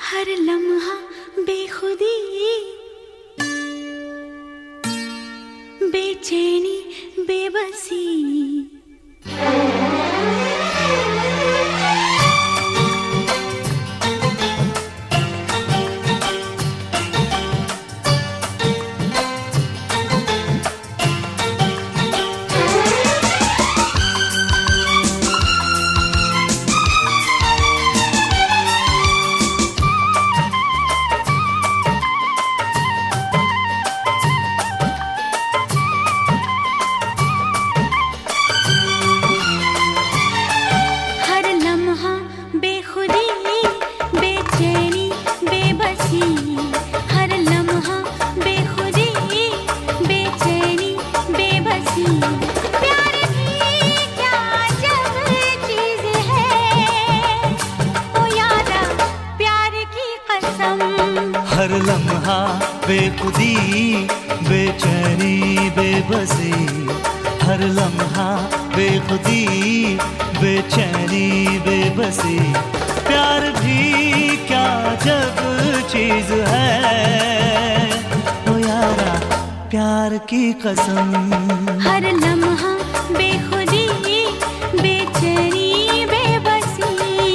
हर लम्हा बेखुदी, बेचैनी, बेबसी, हर लम्हा बेखुदी, बेचैनी, बेबसी, हर लम्हा बेखुदी, बेचैनी, बेबसी। प्यार भी क्या जब चीज है, ओ यारा प्यार की कसम। हर लम्हा बेखुदी, बेचैनी, बेबसी।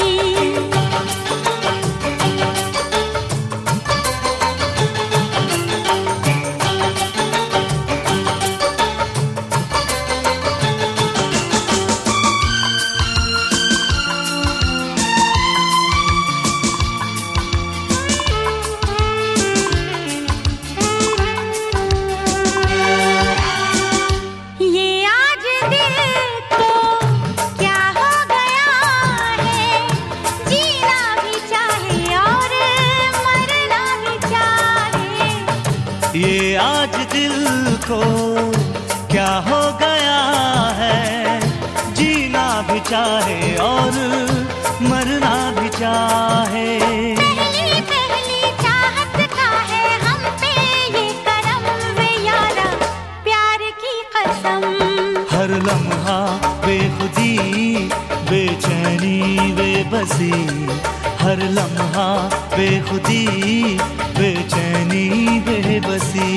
ये आज दिल को क्या हो गया है, जीना भी चाहे और मरना भी चाहे। पहली पहली चाहत का है हम पे ये करम, वे यारा प्यार की कसम। हर लम्हा बेखुदी, बेचैनी, बेबसी, हर लम्हा बेखुदी, बेचैनी, बेबसी।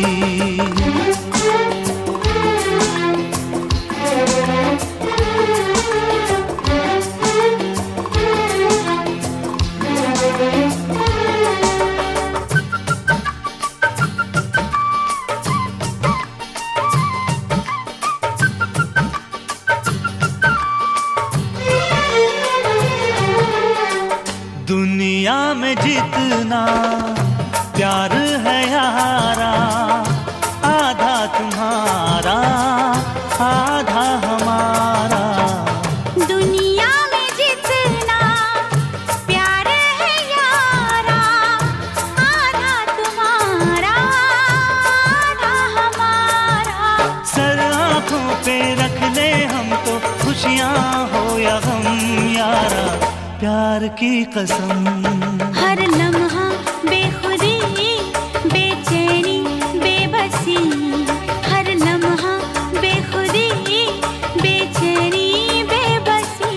दुनिया में जितना प्यार है यारा, आधा तुम्हारा, आधा हमारा। दुनिया में जितना प्यार है यारा, आधा तुम्हारा, आधा हमारा। सर आँखों पे रख ले हम तो, खुशियाँ हो या गम यारा प्यार की कसम। हर लम्हा बेखुदी, बेचैनी, बेबसी, हर लम्हा बेखुदी, बेचैनी, बेबसी।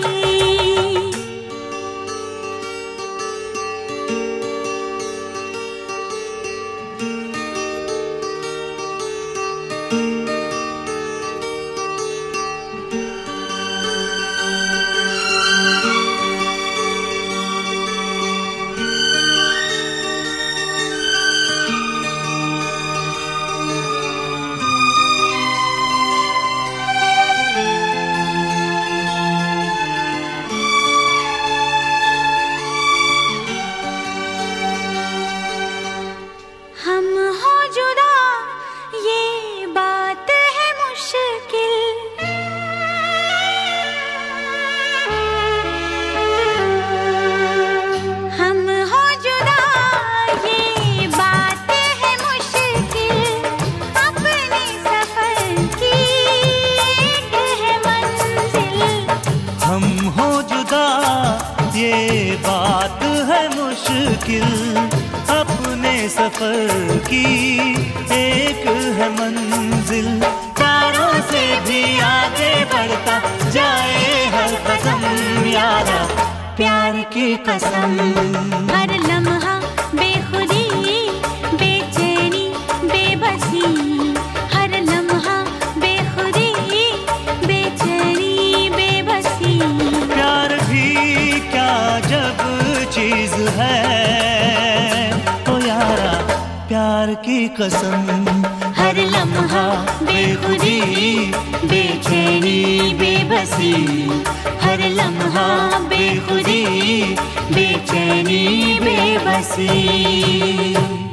हम हो जुदा ये बात है मुश्किल, हम हो जुदा ये बात है मुश्किल, अपने सफर की एक है मंजिल। हम हो जुदा ये बात है मुश्किल, अपने सफर की एक है मंजिल। तारों से भी आगे बढ़ता जाए हर कदम यारा प्यार की कसम। हर लम्हा प्यार की कसम। हर लम्हा बेखुदी, बेचैनी, बेबसी, हर लम्हा बेखुदी, बेचैनी, बेबसी।